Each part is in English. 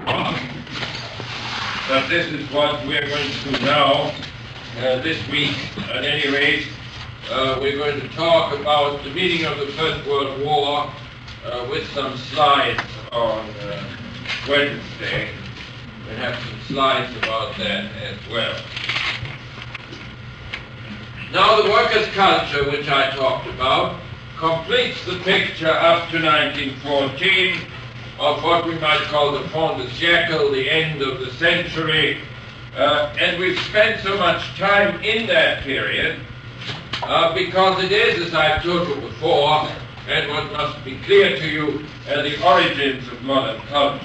But this is what we're going to do now, this week. At any rate, we're going to talk about the meaning of the First World War with some slides on Wednesday. We'll have some slides about that as well. Now, the workers' culture, which I talked about, completes the picture up to 1914 of what we might call the fin de siècle, the end of the century. And we've spent so much time in that period because it is, as I've told you before, and what must be clear to you, the origins of modern culture.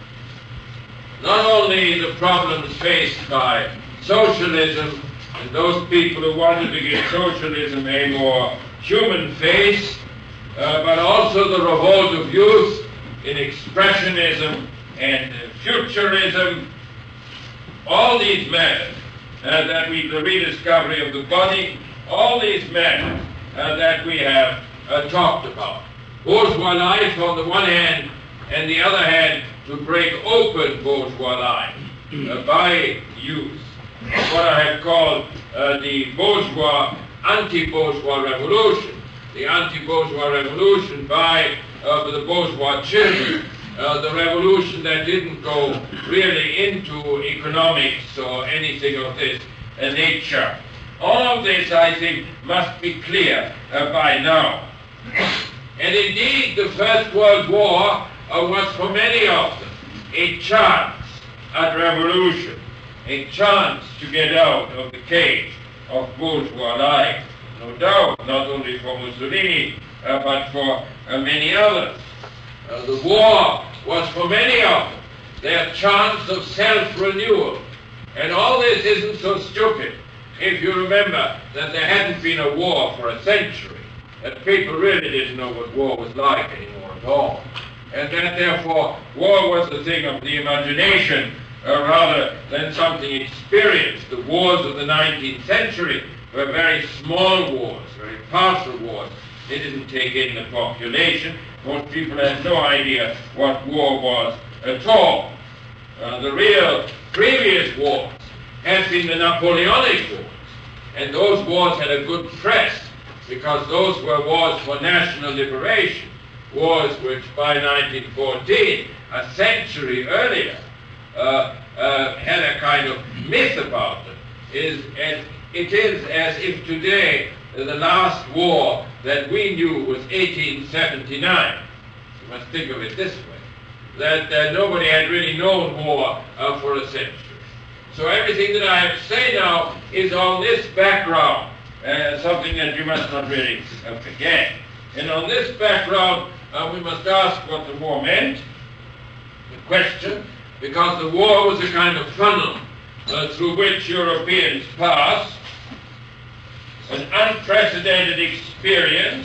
Not only the problems faced by socialism and those people who wanted to give socialism a more human face, but also the revolt of youth in expressionism and futurism, all these matters, the rediscovery of the body, all these matters that we have talked about. Bourgeois life on the one hand, and the other hand, to break open bourgeois life by use of what I have called the bourgeois, anti-bourgeois revolution. The anti-bourgeois revolution by the bourgeois children, the revolution that didn't go really into economics or anything of this nature. All of this, I think, must be clear by now. And indeed, the First World War was for many of them a chance at revolution, a chance to get out of the cage of bourgeois life. No doubt, not only for Mussolini, but for many others. The war was for many of them their chance of self-renewal. And all this isn't so stupid if you remember that there hadn't been a war for a century, that people really didn't know what war was like anymore at all. And that therefore war was a thing of the imagination rather than something experienced. The wars of the 19th century were very small wars, very partial wars. They didn't take in the population. Most people had no idea what war was at all. The real previous wars had been the Napoleonic Wars, and those wars had a good press because those were wars for national liberation, wars which by 1914, a century earlier, had a kind of myth about them. It is as if today the last war that we knew was 1879. You must think of it this way, that nobody had really known war for a century. So everything that I have to say now is on this background, something that you must not really forget. And on this background, we must ask what the war meant, the question, because the war was a kind of funnel through which Europeans passed, an unprecedented experience,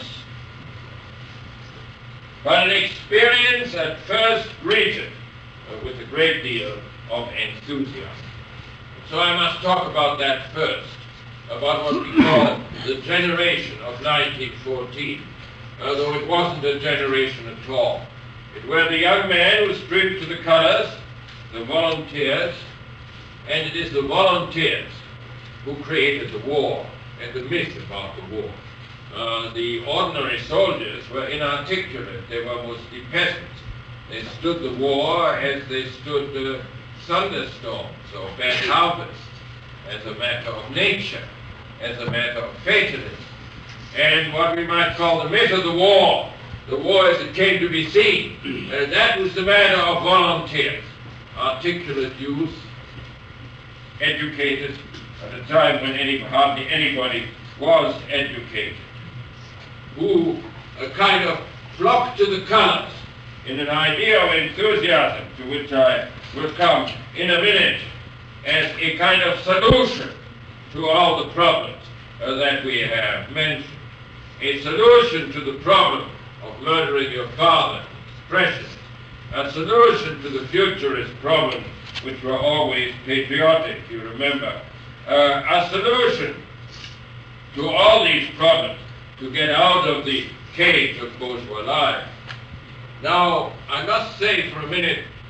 but an experience at first greeted with a great deal of enthusiasm. So I must talk about that first, about what we call the generation of 1914, though it wasn't a generation at all. It were the young men who stripped to the colors, the volunteers, and it is the volunteers who created the war and the myth about the war. The ordinary soldiers were inarticulate. They were mostly peasants. They stood the war as they stood thunderstorms or bad harvests, as a matter of nature, as a matter of fatalism. And what we might call the myth of the war as it came to be seen, that was the matter of volunteers, articulate youth, educated at a time when hardly anybody was educated, who kind of flocked to the colors in an idea of enthusiasm, to which I will come in a minute, as a kind of solution to all the problems that we have mentioned. A solution to the problem of murdering your father, expression, a solution to the futurist problem, which were always patriotic, you remember, a solution to all these problems to get out of the cage of bourgeois life. Now, I must say for a minute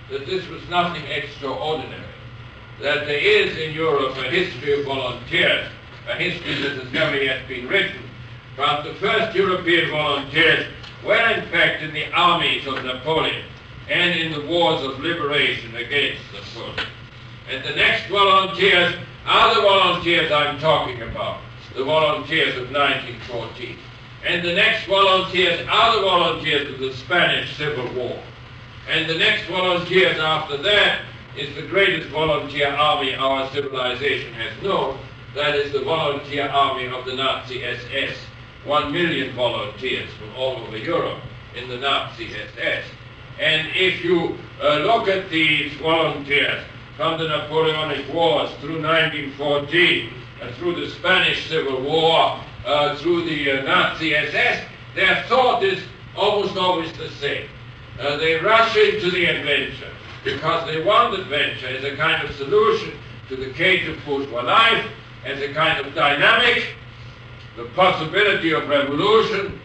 that this was nothing extraordinary, that there is in Europe a history of volunteers, a history that has never yet been written. But the first European volunteers were in fact in the armies of Napoleon and in the wars of liberation against Napoleon. And the next volunteers are the volunteers I'm talking about, the volunteers of 1914. And the next volunteers are the volunteers of the Spanish Civil War. And the next volunteers after that is the greatest volunteer army our civilization has known. That is the volunteer army of the Nazi SS. 1 million volunteers from all over Europe in the Nazi SS. And if you look at these volunteers from the Napoleonic Wars through 1914, through the Spanish Civil War, through the Nazi SS, their thought is almost always the same. They rush into the adventure because they want adventure as a kind of solution to the cage of bourgeois life, as a kind of dynamic, the possibility of revolution.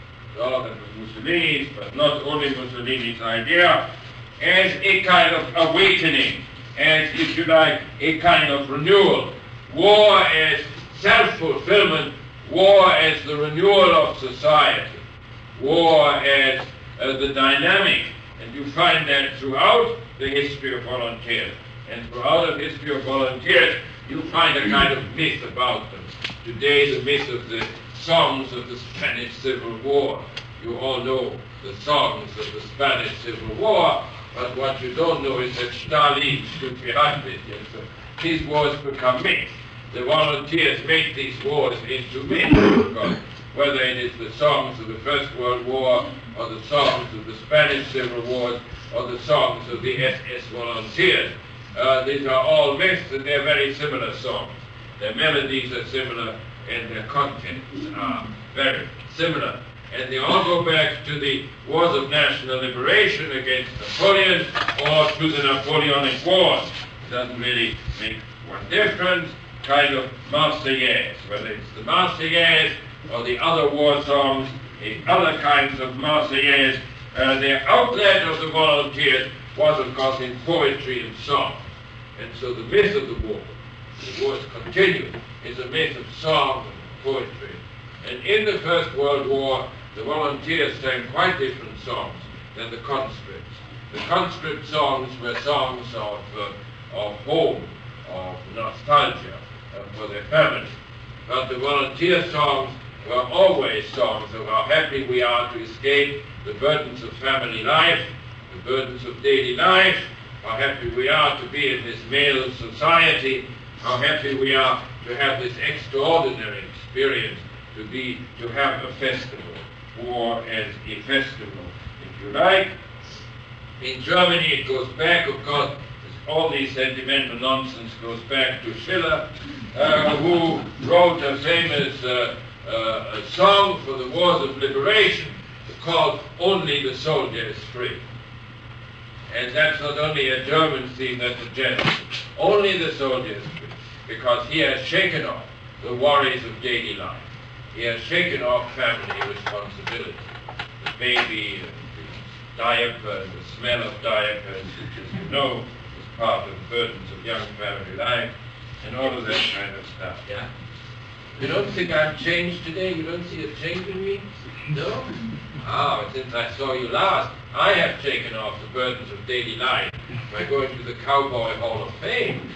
Oh, that was Mussolini's, but not only Mussolini's idea, as a kind of awakening, as, if you like, a kind of renewal. War as self-fulfillment, war as the renewal of society, war as the dynamic. And you find that throughout the history of volunteers. And throughout the history of volunteers, you find a kind of myth about them. Today, the myth of the songs of the Spanish Civil War. You all know the songs of the Spanish Civil War, but what you don't know is that Stalin stood behind it. And so these wars become myths. The volunteers make these wars into myths, because whether it is the songs of the First World War, or the songs of the Spanish Civil Wars, or the songs of the SS volunteers. These are all myths, and they're very similar songs. Their melodies are similar, and their contents are very similar. And they all go back to the wars of national liberation against Napoleon, or to the Napoleonic Wars. It doesn't really make one difference. Kind of Marseillaise, whether it's the Marseillaise or the other war songs, the other kinds of Marseillaise, the outlet of the volunteers was, of course, in poetry and song. And so the myth of the wars continue, is a myth of song and poetry. And in the First World War, the volunteers sang quite different songs than the conscripts. The conscript songs were songs of home, of nostalgia for their family. But the volunteer songs were always songs of how happy we are to escape the burdens of family life, the burdens of daily life, how happy we are to be in this male society, how happy we are to have this extraordinary experience, to have a festival, war as a festival, if you like. In Germany it goes back, of course, all these sentimental nonsense goes back to Schiller, who wrote a famous a song for the wars of liberation called Only the Soldier is Free. And that's not only a German theme, that's a general. Only the soldier is free, because he has shaken off the worries of daily life. He has shaken off family responsibility. The baby, and the diaper, and the smell of diapers, which, as you know, is part of the burdens of young family life, and all of that kind of stuff, yeah? You don't think I'm changed today? You don't see a change in me? No? Ah, since I saw you last, I have taken off the burdens of daily life by going to the Cowboy Hall of Fame.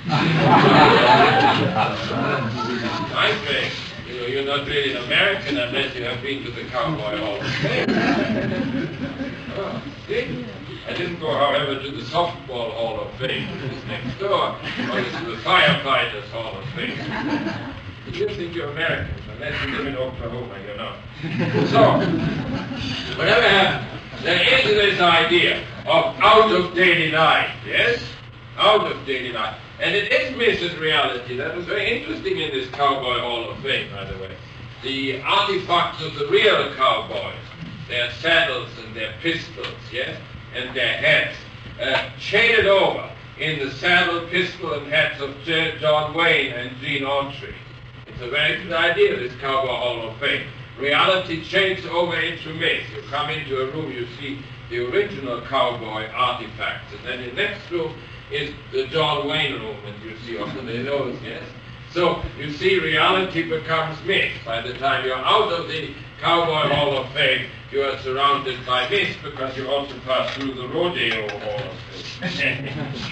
My friend, you know, you're not really an American unless you have been to the Cowboy Hall of Fame. Oh, see? I didn't go, however, to the Softball Hall of Fame, which is next door, or to the Firefighters Hall of Fame. You think you're Americans, unless you live in Oklahoma, you're not. So, whatever happens, there is this idea of out of daily life, yes? Out of daily life. And it is missing reality. That was very interesting in this Cowboy Hall of Fame, by the way. The artifacts of the real cowboys, their saddles and their pistols, yes? And their hats, shaded over in the saddle, pistol, and hats of John Wayne and Gene Autry. It's a very good idea, this Cowboy Hall of Fame. Reality shades over into myth. You come into a room, you see the original cowboy artifacts. And then the next room is the John Wayne room, and you see all of those, yes? So you see reality becomes myth. By the time you're out of the Cowboy Hall of Fame, you are surrounded by myth because you also pass through the rodeo hall of fame.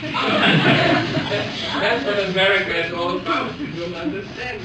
That's what America is all about. You don't understand.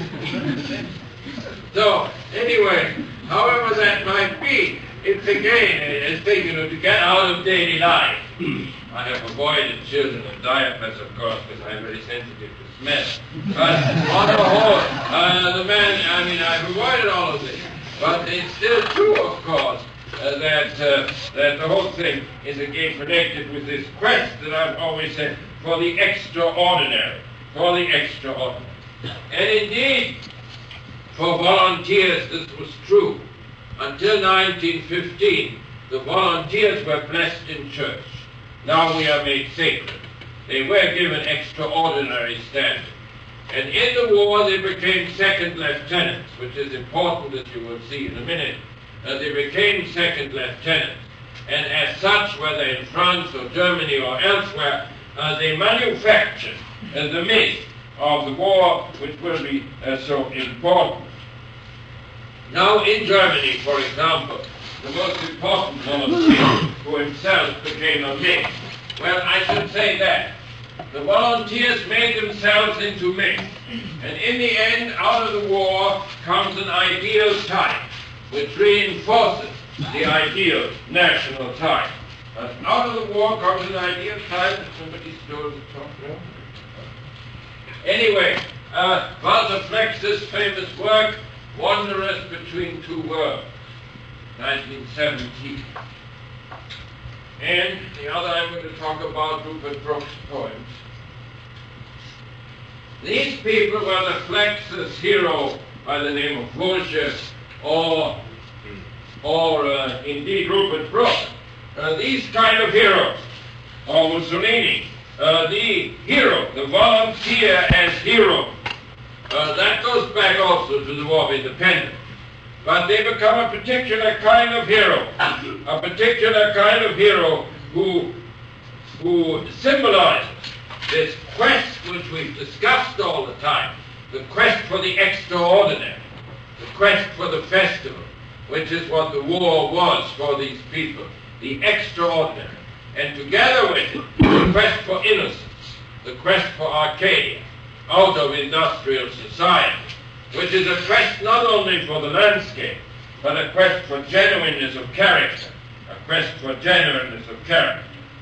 So, anyway, however that might be, it's again a thing, to get out of daily life. I have avoided children and diapers, of course, because I'm very sensitive to smell. But on the whole, I've avoided all of this. But it's still true, of course, that the whole thing is again connected with this quest that I've always said for the extraordinary, for the extraordinary. And indeed, for volunteers, this was true. Until 1915, the volunteers were blessed in church. Now we are made sacred. They were given extraordinary standing. And in the war, they became second lieutenants, which is important, as you will see in a minute. They became second lieutenants. And as such, whether in France or Germany or elsewhere, they manufactured the myth of the war, which will be so important. Now in Germany, for example, the most important volunteer who himself became a myth. Well, I should say that. The volunteers made themselves into myth. And in the end, out of the war comes an ideal type, which reinforces the ideal national type. But out of the war comes an ideal type. Somebody stole the top now. Anyway, Walter Flex's famous work, Wanderers Between Two Worlds, 1917. And the other I'm going to talk about, Rupert Brooke's poems. These people were the Flex's hero by the name of Voge, or indeed Rupert Brooke. These kind of heroes, or Mussolini, the hero, the volunteer as hero, that goes back also to the War of Independence. But they become a particular kind of hero, a particular kind of hero who symbolizes this quest which we've discussed all the time, the quest for the extraordinary, the quest for the festival, which is what the war was for these people, the extraordinary. And together with it, the quest for innocence, the quest for Arcadia, out of industrial society, which is a quest not only for the landscape, but a quest for genuineness of character, a quest for genuineness of character.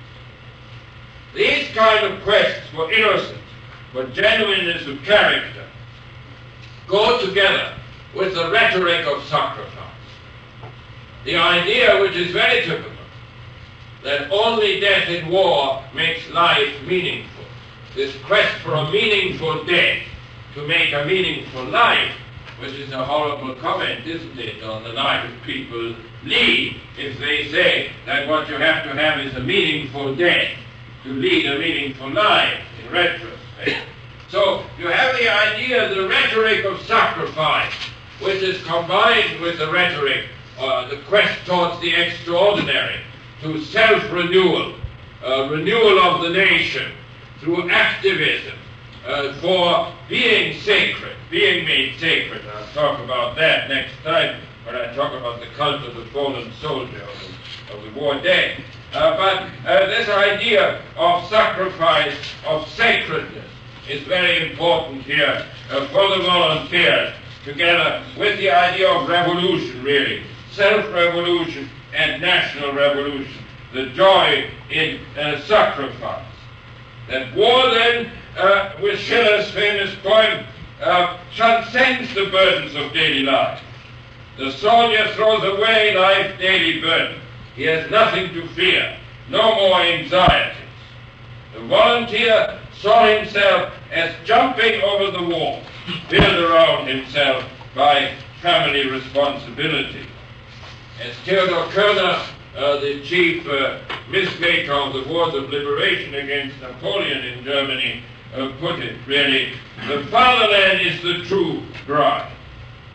These kind of quests for innocence, for genuineness of character, go together with the rhetoric of sacrifice. The idea, which is very typical, that only death in war makes life meaningful. This quest for a meaningful death to make a meaningful life, which is a horrible comment, isn't it, on the life of people lead if they say that what you have to have is a meaningful death to lead a meaningful life, in retrospect. So you have the idea, the rhetoric of sacrifice, which is combined with the rhetoric, the quest towards the extraordinary, to self-renewal, renewal of the nation, through activism, for being sacred, being made sacred. I'll talk about that next time when I talk about the cult of the fallen soldier of the war dead. But this idea of sacrifice, of sacredness, is very important here for the volunteers, together with the idea of revolution, really, self-revolution and national revolution, the joy in sacrifice. That war then, with Schiller's famous poem, transcends the burdens of daily life. The soldier throws away life's daily burden. He has nothing to fear, no more anxieties. The volunteer saw himself as jumping over the wall, built around himself by family responsibility. As Theodor Körner, the chief mismaker of the wars of liberation against Napoleon in Germany, put it, really, the fatherland is the true bride.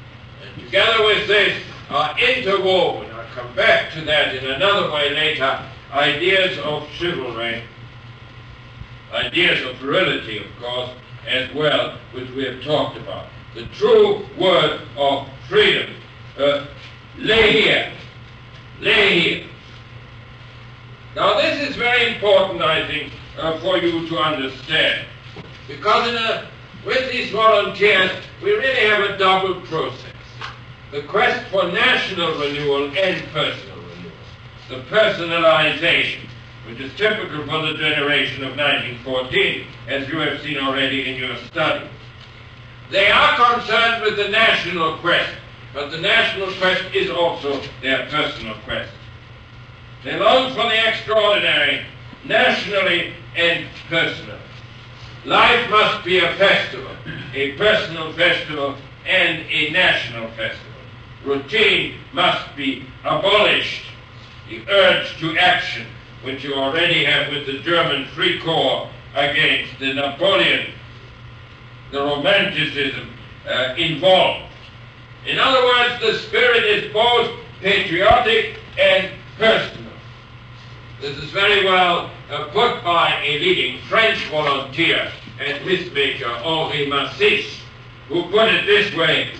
Together with this are interwoven, I'll come back to that in another way later, ideas of chivalry, ideas of virility, of course, as well, which we have talked about. The true word of freedom lay here. Lay here. Now this is very important, I think, for you to understand. Because with these volunteers, we really have a double process. The quest for national renewal and personal renewal. The personalization, which is typical for the generation of 1914, as you have seen already in your study. They are concerned with the national quest, but the national quest is also their personal quest. They long for the extraordinary, nationally and personally. Life must be a festival, a personal festival and a national festival. Routine must be abolished. The urge to action, which you already have with the German Free Corps against the Napoleon, the romanticism involved. In other words, the spirit is both patriotic and personal. This is very well put by a leading French volunteer and mythmaker, Henri Massis, who put it this way.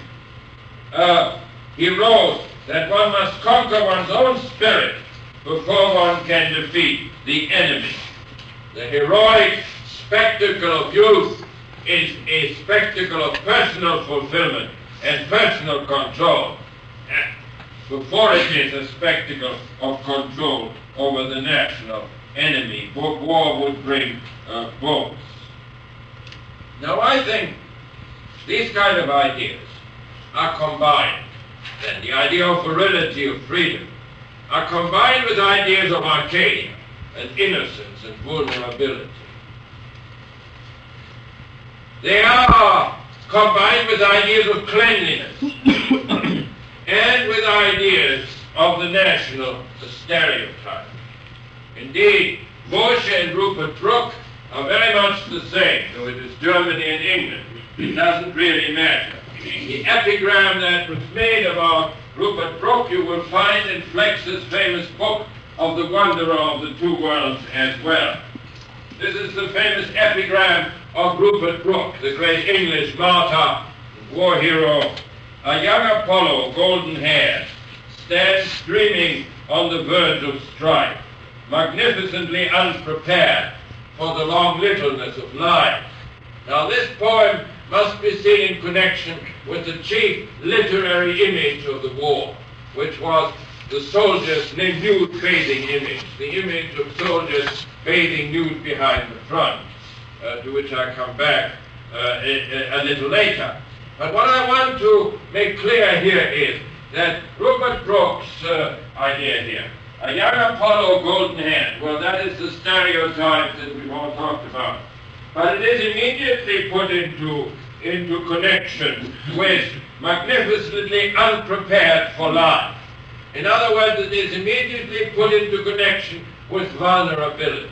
He wrote that one must conquer one's own spirit before one can defeat the enemy. The heroic spectacle of youth is a spectacle of personal fulfillment and personal control, before it is a spectacle of control over the national enemy. War would bring both. Now I think these kind of ideas are combined, and the idea of virility, of freedom, are combined with ideas of Arcadia and innocence and vulnerability. They are combined with ideas of cleanliness and with ideas of the national stereotype. Indeed, Vorsche and Rupert Brooke are very much the same, though it is Germany and England. It doesn't really matter. The epigram that was made about Rupert Brooke you will find in Flex's famous book of The Wanderer of the Two Worlds as well. This is the famous epigram of Rupert Brooke, the great English martyr, war hero. A young Apollo, golden-haired, stands dreaming on the verge of strife, magnificently unprepared for the long littleness of life. Now this poem must be seen in connection with the chief literary image of the war, which was the soldiers' nude bathing image, the image of soldiers bathing nude behind the front, to which I come back a little later. But what I want to make clear here is that Rupert Brooke's idea here, a young Apollo golden-haired, well, that is the stereotype that we've all talked about. But it is immediately put into connection with magnificently unprepared for life. In other words, it is immediately put into connection with vulnerability.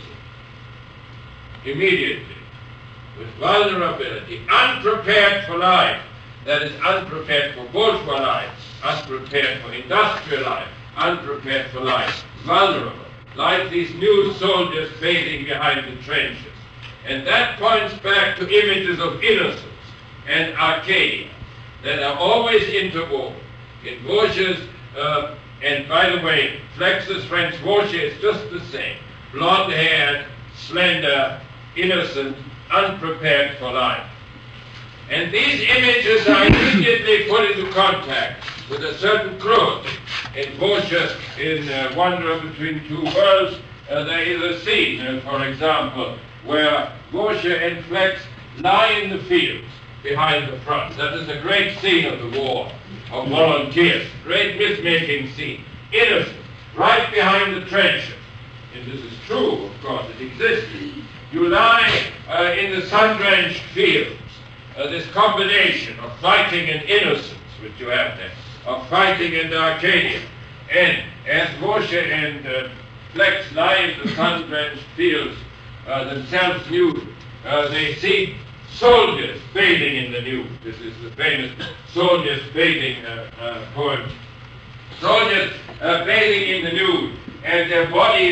Immediately. With vulnerability. Unprepared for life. That is, unprepared for bourgeois life, unprepared for industrial life, unprepared for life. Vulnerable. Like these new soldiers bathing behind the trenches. And that points back to images of innocence and Arcadia that are always interwoven. In Vorsche's, and by the way, Flex's French Vorsche is just the same. Blonde-haired, slender, innocent, unprepared for life. And these images are immediately put into contact with a certain cruelty. In Vorsche, in Wanderer Between Two Worlds, there is a scene, for example, where Vorsche and Flex lie in the fields behind the front. That is a great scene of the war, of volunteers. Great myth-making scene. Innocent, right behind the trenches. And this is true, of course, it exists. You lie in the sun-drenched fields. This combination of fighting and innocence, which you have there, of fighting and Arcadia. And as Vorsche and Flex lie in the sun-drenched fields, themselves nude, they see soldiers bathing in the nude. This is the famous soldiers bathing poem. Soldiers bathing in the nude, and their bodies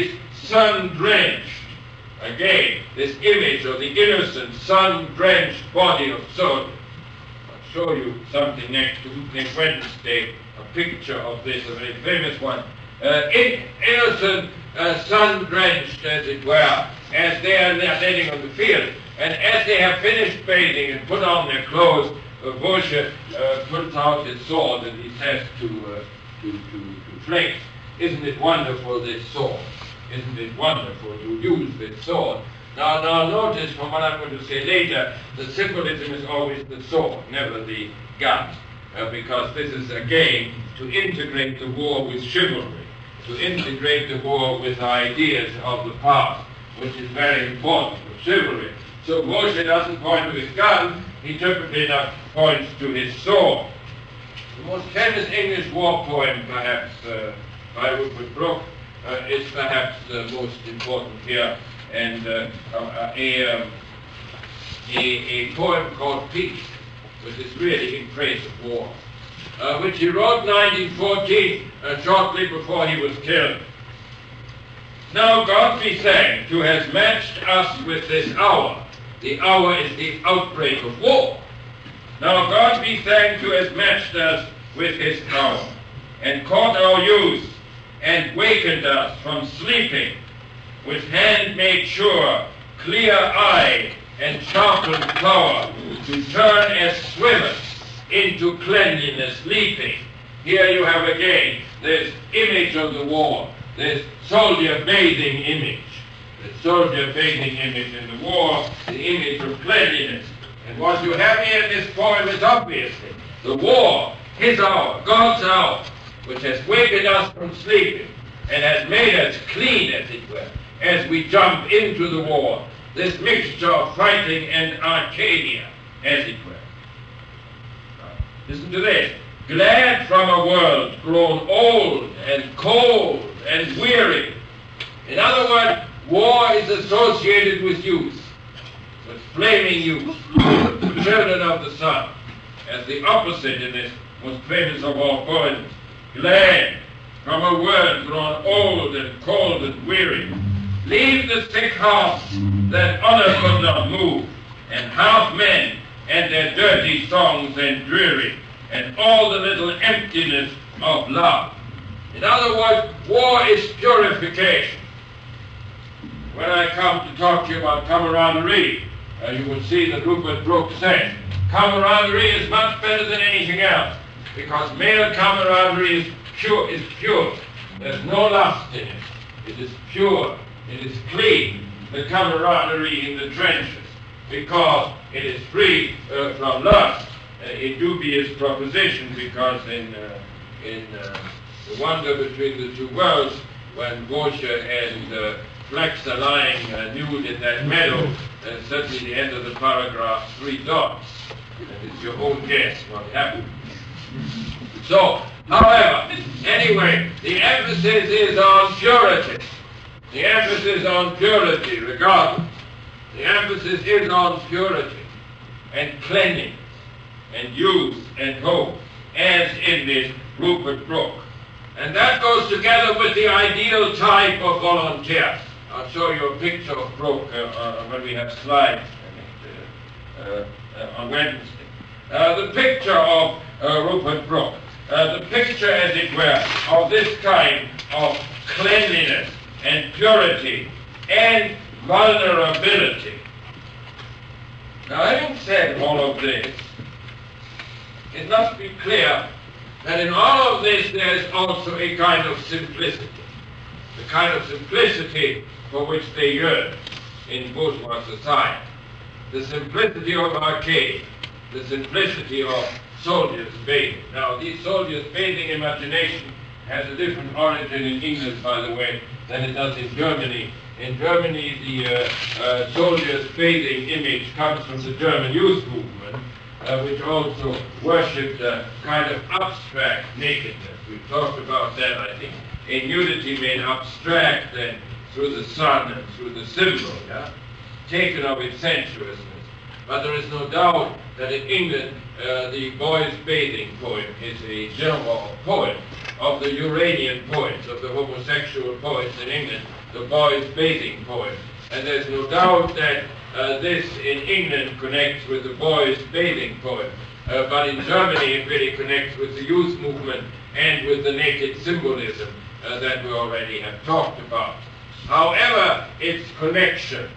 sun-drenched. Again, this image of the innocent, sun-drenched body of Soldier. I'll show you something next Wednesday, a picture of this, a very famous one. Innocent, sun-drenched, as it were, as they are standing on the field. And as they have finished bathing and put on their clothes, Wojciech puts out his sword and he says to Flex, "Isn't it wonderful, this sword? Isn't it wonderful to use this sword?" Now notice from what I'm going to say later, the symbolism is always the sword, never the gun, because this is again to integrate the war with chivalry, to integrate the war with ideas of the past, which is very important for chivalry. So Wojciech doesn't point to his gun, he typically points to his sword. The most famous English war poem, perhaps, by Rupert Brooke, is perhaps the most important here, and a poem called Peace, which is really in praise of war, which he wrote 1914, shortly before he was killed. "Now God be thanked who has matched us with this hour." The hour is the outbreak of war. "Now God be thanked who has matched us with his hour, and caught our youth, and wakened us from sleeping, with hand made sure, clear eye, and sharpened power, to turn as swimmers into cleanliness leaping." Here you have again this image of the war, this soldier bathing image. The soldier bathing image in the war, the image of cleanliness. And what you have here in this poem is obviously the war, his hour, God's hour, which has wakened us from sleeping and has made us clean, as it were, as we jump into the war. This mixture of fighting and Arcadia, as it were. Listen to this. "Glad from a world grown old and cold and weary." In other words, war is associated with youth, with flaming youth, the children of the sun, as the opposite in this most famous of all poems. "Glad from a world grown old and cold and weary. Leave the sick hearts that honor could not move, and half men and their dirty songs and dreary, and all the little emptiness of love." In other words, war is purification. When I come to talk to you about camaraderie, you will see that Rupert Brooke said, camaraderie is much better than anything else, because male camaraderie is pure. There's no lust in it. It is pure. It is clean. The camaraderie in the trenches, because it is free from lust. A dubious proposition, because in The Wonder Between the Two Worlds, when Wojciech and Flex are lying nude in that meadow, certainly the end of the paragraph, 3 dots. And it's your own guess what happened. So, however, anyway, the emphasis is on purity. The emphasis on purity, regardless. The emphasis is on purity and cleanliness and youth and hope, as in this Rupert Brooke. And that goes together with the ideal type of volunteer. I'll show you a picture of Brooke when we have slides on Wednesday. The picture of Rupert Brooke. The picture, as it were, of this kind of cleanliness and purity and vulnerability. Now, having said all of this, it must be clear that in all of this there is also a kind of simplicity. The kind of simplicity for which they yearn in bourgeois society. The simplicity of Arcadia. The simplicity of soldiers bathing. Now, these soldiers bathing imagination has a different origin in England, by the way, than it does in Germany. In Germany, the soldiers bathing image comes from the German youth movement, which also worshipped a kind of abstract nakedness. We've talked about that, I think. A nudity made abstract and through the sun and through the symbol, taken of its sensuousness. But there is no doubt that in England, the boys bathing poem is a genre of poem, of the Uranian poets, of the homosexual poets in England. the boys' bathing poem. And there's no doubt that this in England connects with the boys' bathing poem. But in Germany it really connects with the youth movement and with the naked symbolism that we already have talked about. However, its connections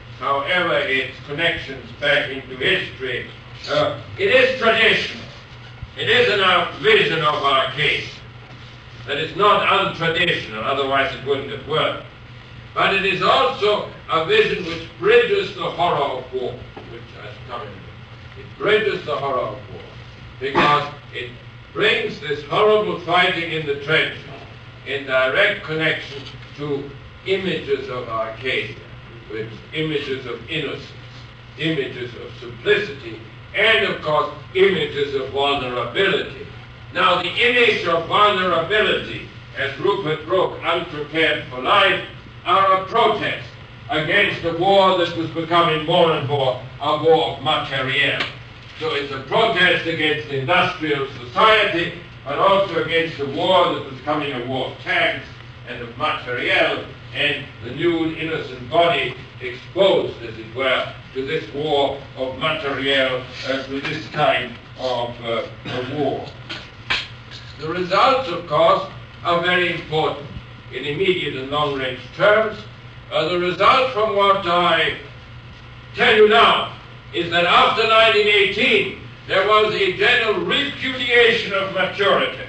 back into history, it is traditional. It is a vision of our case that is not untraditional, otherwise it wouldn't have worked. But it is also a vision which bridges the horror of war, which has come in. It bridges the horror of war, because it brings this horrible fighting in the trenches in direct connection to images of Arcadia, with images of innocence, images of simplicity, and of course images of vulnerability. Now the image of vulnerability, as Rupert Brooke, Unprepared for Life, are a protest against a war that was becoming more and more a war of materiel. So it's a protest against industrial society, but also against a war that was becoming a war of tanks and of materiel, and the nude innocent body exposed, as it were, to this war of materiel, to this kind of war. The results, of course, are very important in immediate and long-range terms. The result from what I tell you now is that after 1918 there was a general repudiation of maturity.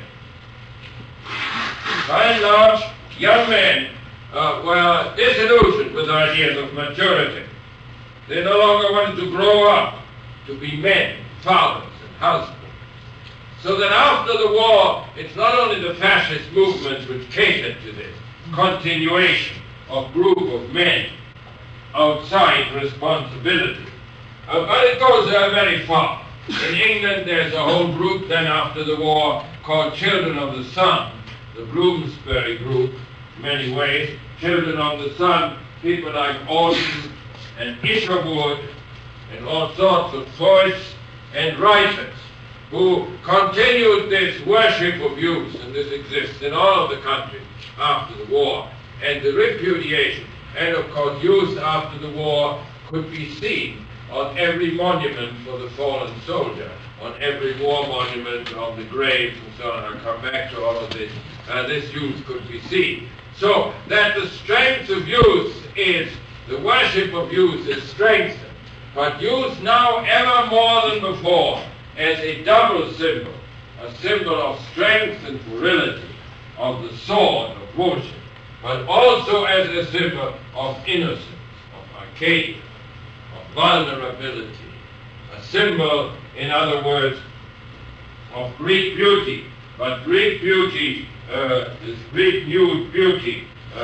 By and large, young men were disillusioned with ideas of maturity. They no longer wanted to grow up to be men, fathers, and husbands. So that after the war, it's not only the fascist movements which catered to this continuation of group of men outside responsibility, but it goes very far. In England, there's a whole group then after the war called Children of the Sun, the Bloomsbury group, in many ways. Children of the Sun, people like Alden and Isherwood and all sorts of poets and writers who continued this worship of youth, and this exists in all of the countries after the war, and the repudiation. And of course, youth after the war could be seen on every monument for the fallen soldier, on every war monument, on the graves and so on. I'll come back to all of this. This youth could be seen. So that the strength of youth is, the worship of youth is strengthened, but youth now ever more than before as a double symbol, a symbol of strength and virility, of the sword of worship, but also as a symbol of innocence, of Arcadia, of vulnerability, a symbol, in other words, of Greek beauty, but Greek beauty, this Greek nude beauty,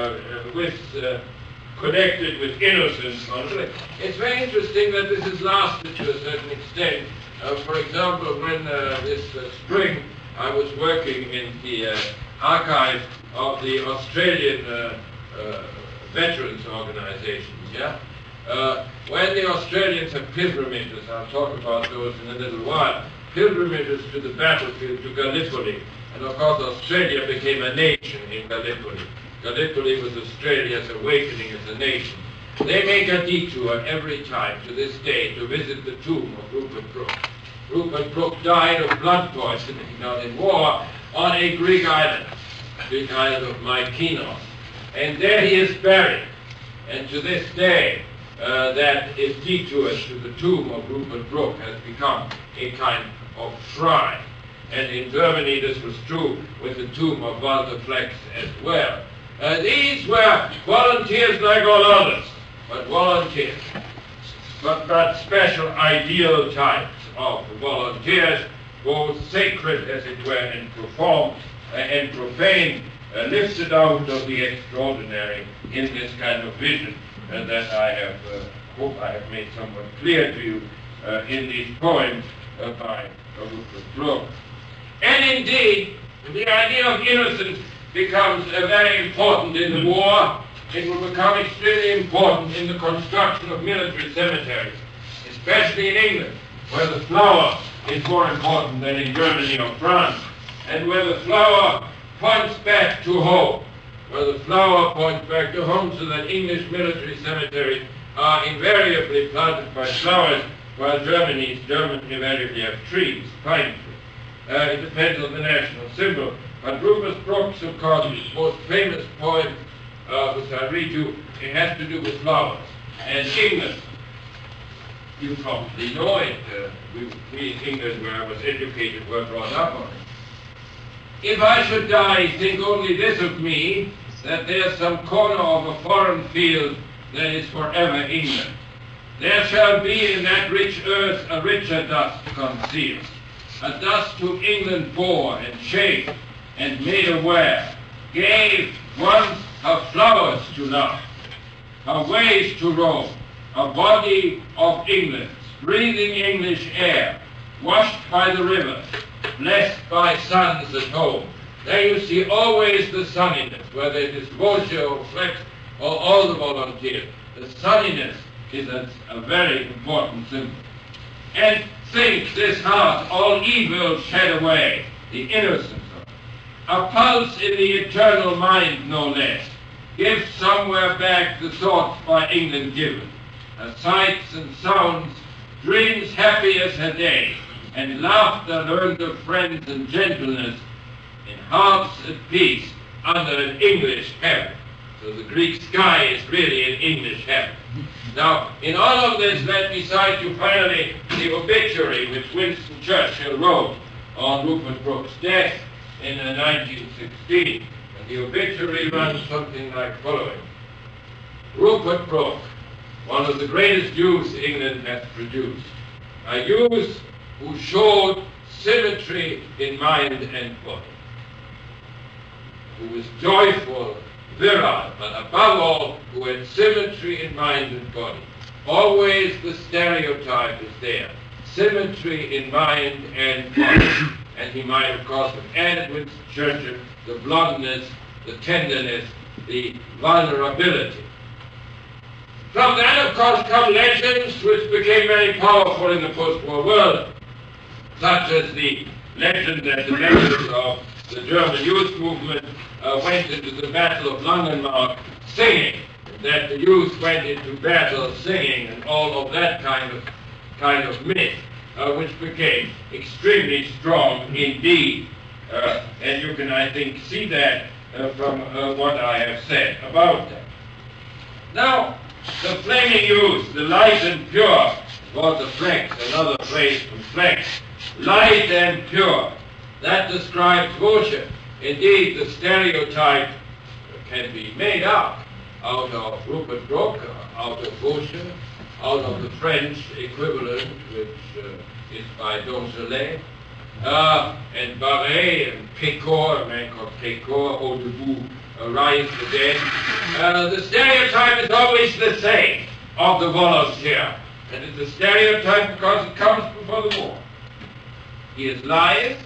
connected with innocence. It's very interesting that this has lasted to a certain extent. For example, when this spring I was working in the archive of the Australian veterans organizations, when the Australians have pilgrimages, I'll talk about those in a little while, pilgrimages to the battlefield, to Gallipoli, and of course Australia became a nation in Gallipoli. Gallipoli was Australia's awakening as a nation. They make a detour every time to this day to visit the tomb of Rupert Brooke. Rupert Brooke died of blood poisoning, not in war, on a Greek island of Mykonos. And there he is buried. And to this day, that is detour to the tomb of Rupert Brooke has become a kind of shrine. And in Germany this was true with the tomb of Walter Flex as well. These were volunteers like all others, but volunteers, but special ideal types of volunteers, both sacred as it were and performed and profane, lifted out of the extraordinary in this kind of vision that I have, hope I have made somewhat clear to you in these poems by Rupert Brooke. And indeed, the idea of innocence becomes very important in the war. It will become extremely important in the construction of military cemeteries, especially in England, where the flower is more important than in Germany or France, and where the flower points back to home, where the flower points back to home, so that English military cemeteries are invariably planted by flowers, while German invariably have trees, pine trees. It depends on the national symbol. But Rufus Brooke's, of course, most famous poem, which I read you, it has to do with flowers. And England, you probably know it. We in England, where I was educated, were brought up on it. If I should die, think only this of me, that there's some corner of a foreign field that is forever England. There shall be in that rich earth a richer dust concealed, a dust whom England bore and shaped and made aware, gave once her flowers to love, her ways to roam, a body of England, breathing English air, washed by the rivers, blessed by suns at home. There you see always the sunniness, whether it is Vosges or Flex or all the volunteers. The sunniness is a very important symbol. And think this heart, all evil shed away, the innocence of it. A pulse in the eternal mind, no less, gives somewhere back the thoughts by England given. Her sights and sounds, dreams happy as her day, and laughter learned of friends and gentleness, in hearts at peace under an English heaven. So the Greek sky is really an English heaven. Now, in all of this, let me cite you finally the obituary which Winston Churchill wrote on Rupert Brooke's death in 1916. And the obituary runs something like following. Rupert Brooke, one of the greatest youths England has produced, a youth who showed symmetry in mind and body, who was joyful, virile, but above all, who had symmetry in mind and body. Always the stereotype is there, symmetry in mind and body. And he might, of course, have added with Churchill the blondness, the tenderness, the vulnerability. From that, of course, come legends which became very powerful in the post-war world, such as the legend that the members of the German youth movement went into the Battle of Langenmark singing, that the youth went into battle singing, and all of that kind of myth, which became extremely strong indeed. And you can, I think, see that from what I have said about that. Now, the flaming youth, the light and pure, was the flex, another phrase from flex, light and pure. That describes Vosges. Indeed, the stereotype can be made up out of Rupert Brooke, out of Vosges, out of the French equivalent, which is by Donchelet, and Barré and Pécore, a man called Pécore, Au debout, Rise the Dead. The stereotype is always the same of the volunteer. And it's a stereotype because it comes before the war. He is lithe,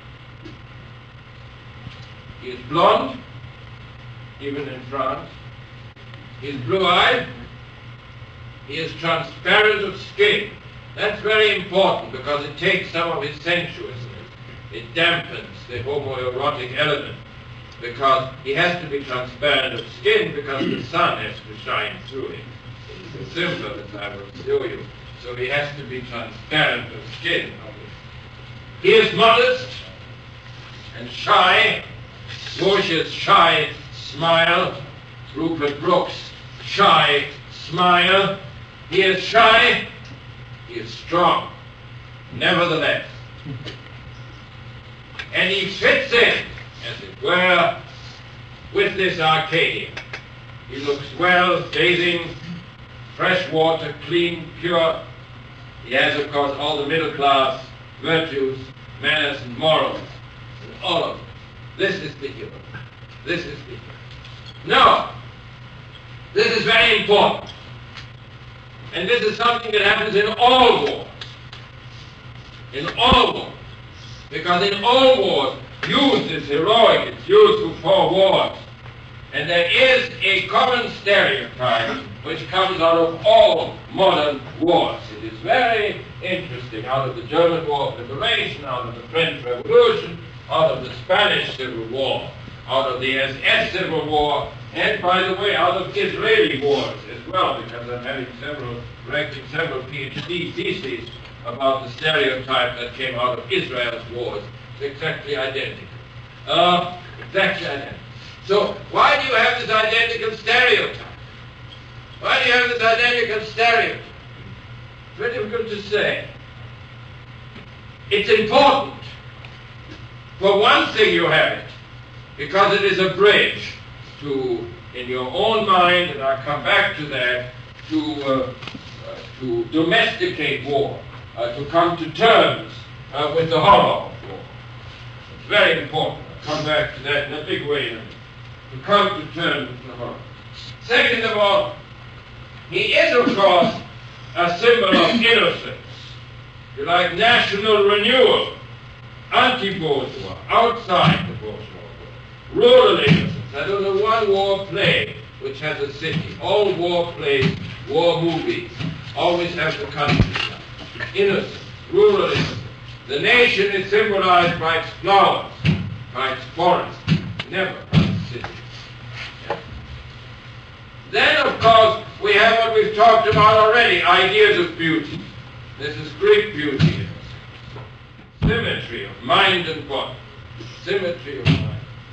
he is blonde, even in France. He is blue-eyed. He is transparent of skin. That's very important because it takes some of his sensuousness. It dampens the homoerotic element because he has to be transparent of skin because the sun has to shine through him. It's a symbol that I will show you. So he has to be transparent of skin. He is modest and shy. Vosges' shy smile, Rupert Brooke's shy smile. He is shy, he is strong, nevertheless. And he fits in, as it were, with this Arcadia. He looks well, bathing, fresh water, clean, pure. He has, of course, all the middle class virtues, manners, and morals, and all of it. This is the hero. This is the hero. Now, this is very important. And this is something that happens in all wars. In all wars. Because in all wars, youth is heroic. It's youth before wars. And there is a common stereotype which comes out of all modern wars. It is very interesting. Out of the German War of Liberation, out of the French Revolution, out of the Spanish Civil War, out of the SS Civil War, and by the way, out of Israeli wars as well, because I'm directing several PhD theses about the stereotype that came out of Israel's wars. It's exactly identical. Exactly identical. So why do you have this identical stereotype? Why do you have this identical stereotype? It's very difficult to say. It's important. For one thing you have it, because it is a bridge to, in your own mind, and I'll come back to that, to domesticate war, to come to terms with the horror of war. It's very important. I'll come back to that in a big way, to come to terms with the horror. Second of all, he is, of course, a symbol of innocence. You like national renewal, anti-bourgeois, outside the bourgeois world, rural innocence. I don't know one war play which has a city. All war plays, war movies, always have the countryside. Innocence, rural innocence. The nation is symbolized by its flowers, by its forests, never by its city. Yeah. Then, of course, we have what we've talked about already, ideas of beauty. This is Greek beauty. Symmetry of mind and body. Symmetry of mind.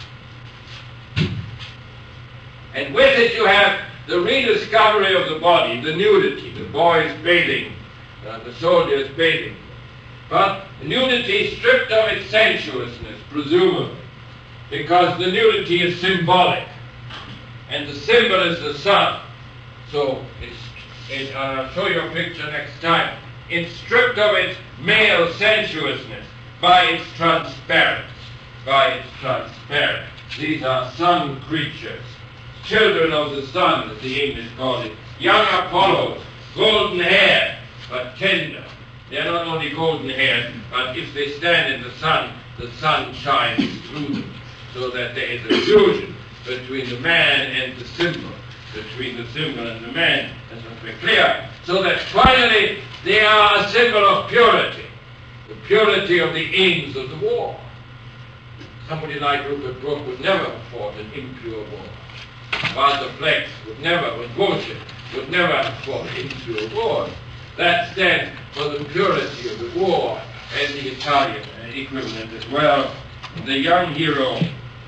And with it you have the rediscovery of the body, the nudity, the boys bathing, the soldiers bathing. But nudity stripped of its sensuousness, presumably, because the nudity is symbolic, and the symbol is the sun. So I'll show you a picture next time. It's stripped of its male sensuousness by its transparence. By its transparence. These are sun creatures, children of the sun, as the English call it. Young Apollos, golden hair, but tender. They are not only golden haired, but if they stand in the sun shines through them, so that there is a fusion between the man and the symbol, between the symbol and the man. That's not very clear. So that finally they are a symbol of purity, the purity of the aims of the war. Somebody like Rupert Brooke would never have fought an impure war. Walter Flex would never, with Gaucher, would never have fought impure wars. That stands for the purity of the war, and the Italian equivalent as well, the young hero.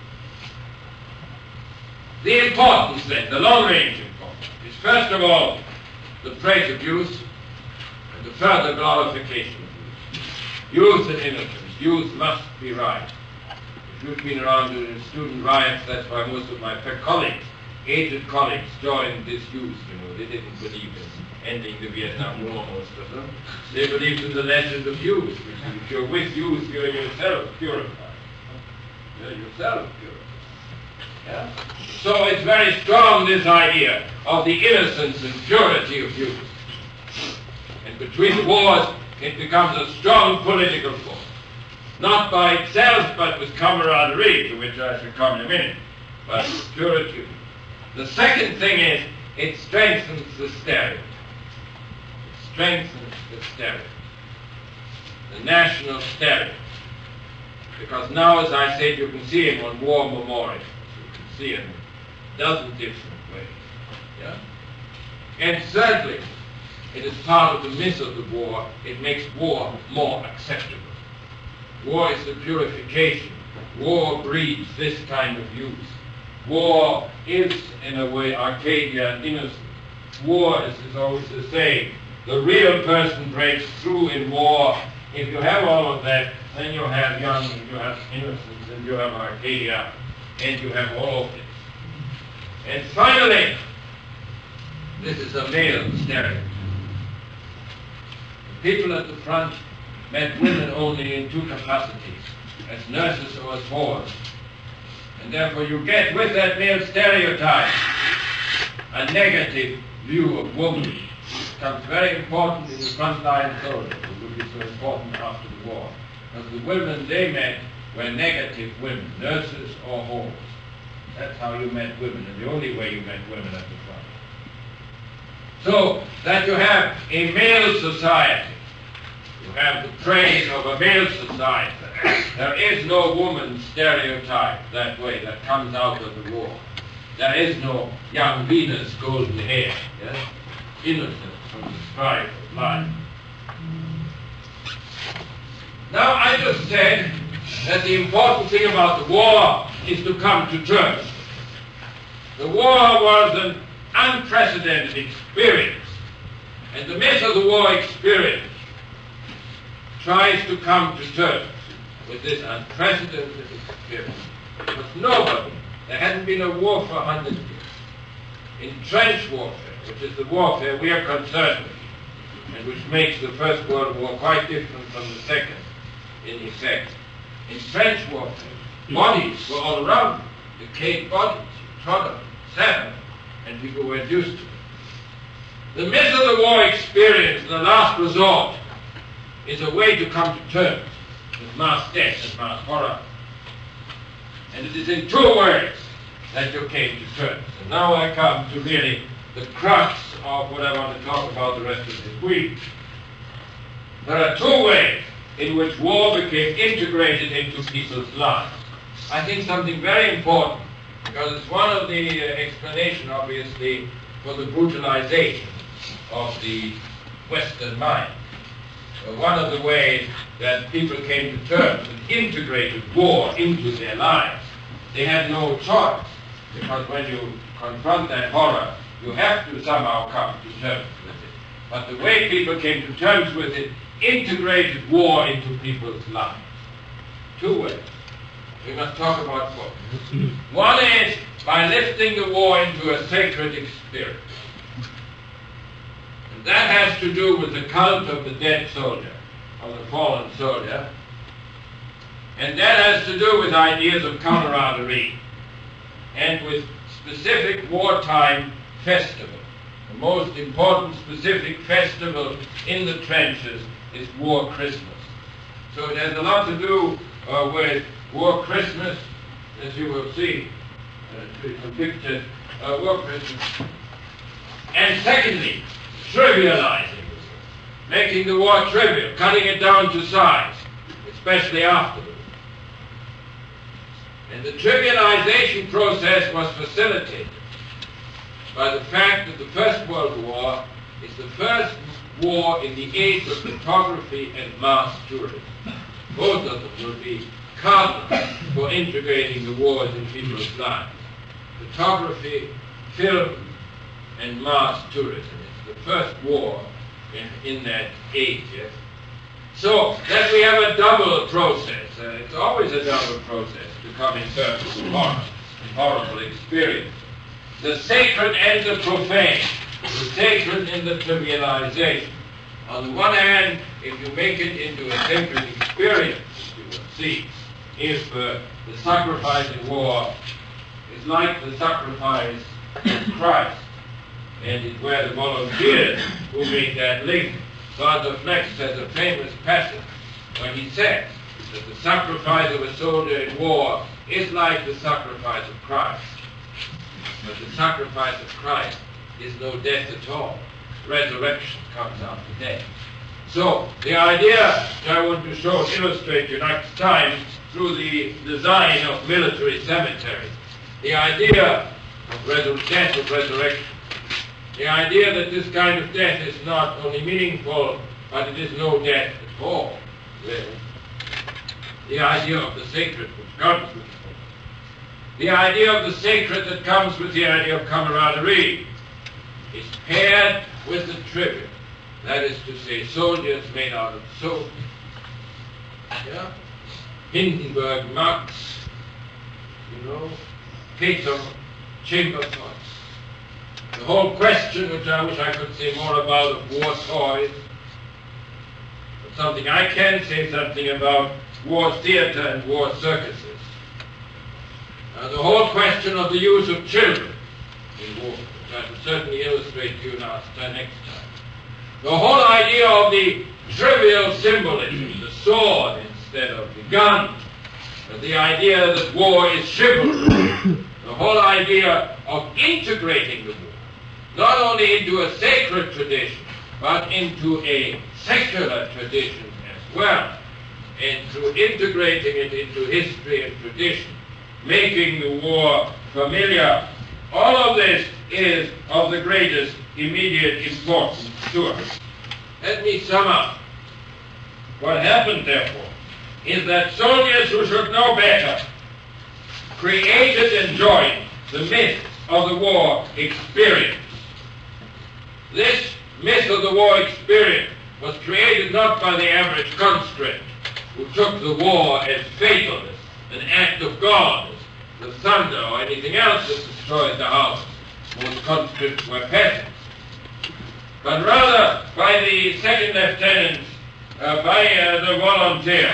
The importance then, the long-range importance, is first of all the praise of youth and the further glorification of youth. Youth and innocence. Youth must be right. If you've been around during student riots, that's why most of my colleagues, aged colleagues, joined this youth. They didn't believe in ending the Vietnam War, most of them. They believed in the legend of youth. If you're with youth, you're yourself purified. You're yourself purified. Yeah? So it's very strong, this idea of the innocence and purity of youth. And between wars, it becomes a strong political force. Not by itself, but with camaraderie, to which I shall come in a minute, but purity. The second thing is, it strengthens the stereotype. It strengthens the stereotype. The national stereotype. Because now, as I said, you can see him on war memorials. You can see him in a dozen different ways. Yeah? And thirdly, it is part of the myth of the war. It makes war more acceptable. War is the purification. War breeds this kind of youth. War is, in a way, Arcadia and innocence. War is always the same. The real person breaks through in war. If you have all of that, then you have young, you have innocence, and you have Arcadia, and you have all of this. And finally, this is a male stereotype. People at the front met women only in two capacities, as nurses or as whores. And therefore you get with that male stereotype a negative view of woman. It becomes very important in the frontline soldiers. It will be so important after the war. Because the women they met were negative women, nurses or whores. That's how you met women, and the only way you met women at the front. So that you have a male society. You have the praise of a male society, There is no woman stereotype that way that comes out of the war. There is no young Venus, golden hair, yes? Innocent from the strife of life. Now, I just said that the important thing about the war is to come to terms. The war was an unprecedented experience, and the myth of the war experience tries to come to terms with this unprecedented experience. Because nobody, there hadn't been a war for 100 years. In trench warfare, which is the warfare we are concerned with, and which makes the First World War quite different from the Second in effect. In trench warfare, bodies were all around you. Decayed bodies, you trod on, sat on, and people were used to it. The myth of the war experience, the last resort, is a way to come to terms with mass death and mass horror. And it is in two ways that you came to terms. And now I come to really the crux of what I want to talk about the rest of this week. There are two ways in which war became integrated into people's lives. I think something very important, because it's one of the explanations, obviously, for the brutalization of the Western mind. One of the ways that people came to terms and integrated war into their lives. They had no choice, because when you confront that horror, you have to somehow come to terms with it. But the way people came to terms with it integrated war into people's lives. Two ways. We must talk about both. One is by lifting the war into a sacred experience. And that has to do with the cult of the dead soldier, of the fallen soldier. And that has to do with ideas of camaraderie and with specific wartime festivals. The most important specific festival in the trenches is War Christmas. So it has a lot to do with War Christmas, as you will see, some pictures, War Christmas. And secondly, trivializing, making the war trivial, cutting it down to size, especially afterwards. And the trivialization process was facilitated by the fact that the First World War is the first war in the age of photography and mass tourism. Both of them will be cardinal for integrating the wars in people's lives. Photography, film, and mass tourism. It's the first war in that age. Yes? So that we have a double process. It's always a double process to come in terms with horror and horrible experience. The sacred and the profane. The sacred in the trivialization. On the one hand, if you make it into a sacred experience, you will see, if the sacrifice in war is like the sacrifice of Christ, and it were the volunteers who made that link. Father Flex has a famous passage where he says that the sacrifice of a soldier in war is like the sacrifice of Christ. But the sacrifice of Christ is no death at all. Resurrection comes after death. So the idea that I want to show and illustrate you next time through the design of military cemeteries, the idea of death of resurrection, the idea that this kind of death is not only meaningful, but it is no death at all, really. The idea of the sacred which comes with it. The idea of the sacred that comes with the idea of camaraderie is paired with the trivial. That is to say, soldiers made out of soap, yeah? Hindenburg mugs, Peter chamber pots. The whole question, which I wish I could say more about, of war toys, but something I can say something about war theater and war circuses. The whole question of the use of children in war, which I will certainly illustrate to you next time. The whole idea of the trivial symbolism, the sword instead of the gun, the idea that war is chivalry, the whole idea of integrating the war, not only into a sacred tradition, but into a secular tradition as well, and through integrating it into history and tradition, making the war familiar. All of this is of the greatest immediate importance to us. Let me sum up. What happened, therefore, is that soldiers who should know better created and joined the myth of the war experience. This myth of the war experience was created not by the average conscript who took the war as fatal, as an act of God, as the thunder or anything else that destroyed the house. Most conscripts were peasants. But rather by the second lieutenants, by the volunteers.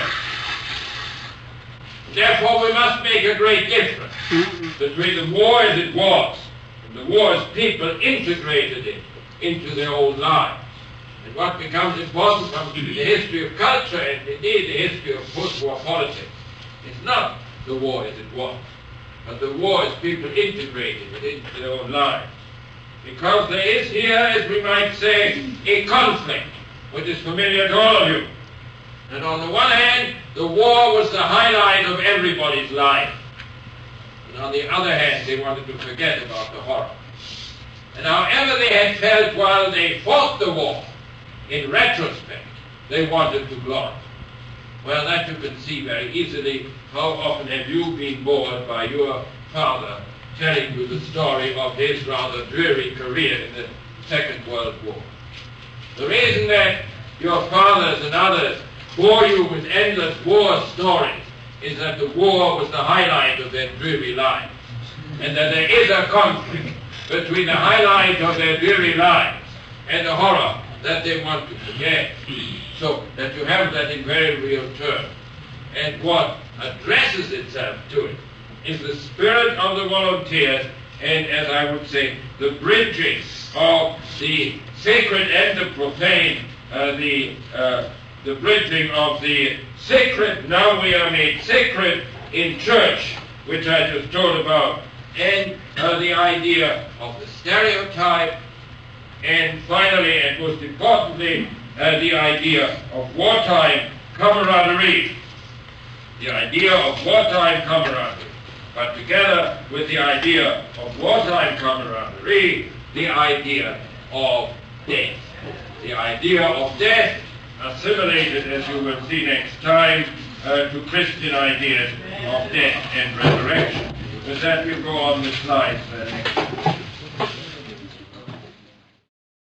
Therefore, we must make a great difference between the war as it was and the war as people integrated it into their own lives. And what becomes important from the history of culture and indeed the history of post-war politics is not the war as it was, but the war as people integrated it into their own lives. Because there is here, as we might say, a conflict which is familiar to all of you. And on the one hand, the war was the highlight of everybody's life. And on the other hand, they wanted to forget about the horror. And however they had felt while they fought the war, in retrospect, they wanted to glorify. Well, that you can see very easily. How often have you been bored by your father telling you the story of his rather dreary career in the Second World War? The reason that your fathers and others bore you with endless war stories is that the war was the highlight of their dreary lives, and that there is a conflict between the highlight of their dreary lives and the horror that they want to forget. So that you have that in very real terms. And what addresses itself to it is the spirit of the volunteers, and as I would say, the bridging of the sacred and the profane, the bridging of the sacred, now we are made sacred in church, which I just told about, and the idea of the stereotype, and finally, and most importantly, the idea of wartime camaraderie. The idea of wartime camaraderie. But together with the idea of wartime camaraderie, the idea of death. The idea of death assimilated, as you will see next time, to Christian ideas of death and resurrection. With that, we'll go on the slides next.